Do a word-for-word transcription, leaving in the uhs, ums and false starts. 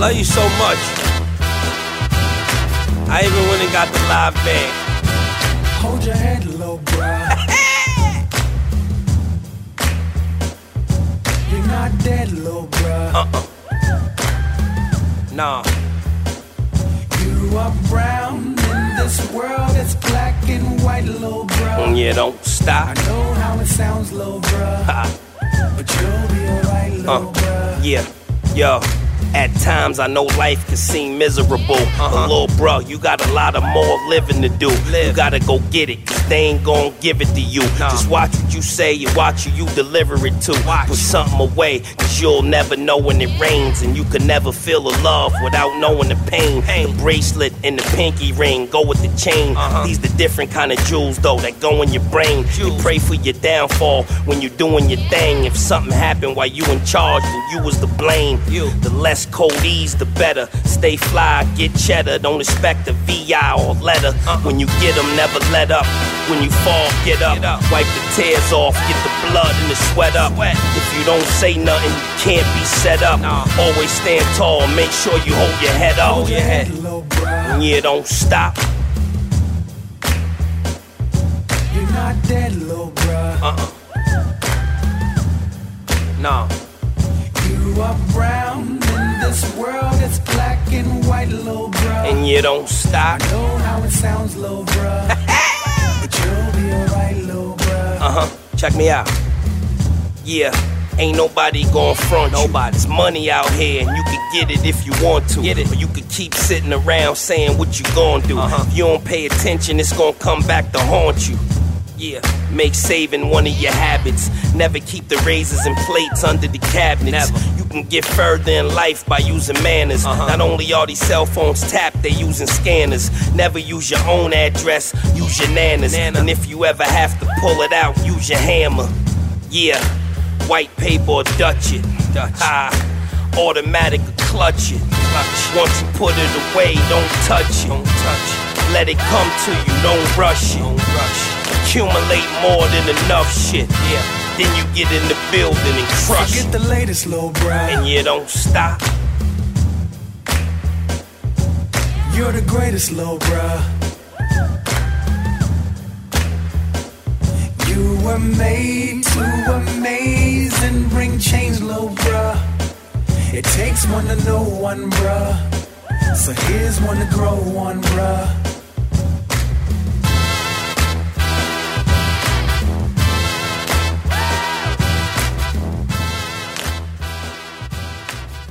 love you so much. I even went and got the live band. Hold your head low, bruh. You're not dead, little bruh. Uh-uh. Nah. You are brown in this world that's black and white, little bruh. Yeah, don't stop. I know how it sounds, little bruh. Ha. But you'll be alright, little Uh, bruh. yeah, yo. At times I know life can seem miserable. Uh-huh. But little bro, you got a lot of more living to do. Live. You gotta go get it, cause they ain't gon' give it to you. Nah. Just watch what you say and watch who you deliver it to. Watch. Put something away, cause you'll never know when it rains. And you can never feel the love without knowing the pain. pain. The bracelet and the pinky ring go with the chain. Uh-huh. These the different kind of jewels though that go in your brain. You pray for your downfall when you're doing your thing. If something happened while you in charge, then you was to blame. You. The less codees, the better. Stay fly, get cheddar. Don't expect a V I or letter. Uh-uh. When you get them, never let up. When you fall, get up. Get up. Wipe the tears off, get the blood and the sweat up. Sweat. If you don't say nothing, you can't be set up. Nah. Always stand tall, make sure you hold your head up. Hold your head low, bruh. Yeah, don't stop. You're not dead, little bruh. Uh-uh. Nah. You are brown in this world that's black and white, little bruh. And you don't stop. I know how it sounds, little bruh. But you'll be alright, little bruh. Uh-huh. Check me out. Yeah. Ain't nobody gon' front nobody. There's money out here and you can get it if you want to. Get it. Or you could keep sitting around saying what you gon' do. Uh-huh. If you don't pay attention, it's gon' come back to haunt you. Yeah, make saving one of your habits. Never keep the razors and plates under the cabinets. Never. You can get further in life by using manners. Uh-huh. Not only are these cell phones tapped, they using scanners. Never use your own address, use your nana's. Nana. And if you ever have to pull it out, use your hammer. Yeah, white paper or Dutch it. Dutch. Ah, automatic or clutch it. Clutch. Once you put it away, don't touch it. Don't touch it. Let it come to you, don't rush it. Don't rush it. Accumulate more than enough shit, yeah. Then you get in the building and crush. Forget the latest, little bruh. And you don't stop. You're the greatest, little bruh. You were made to amaze and bring change, little bruh. It takes one to know one, bruh. So here's one to grow one, bruh.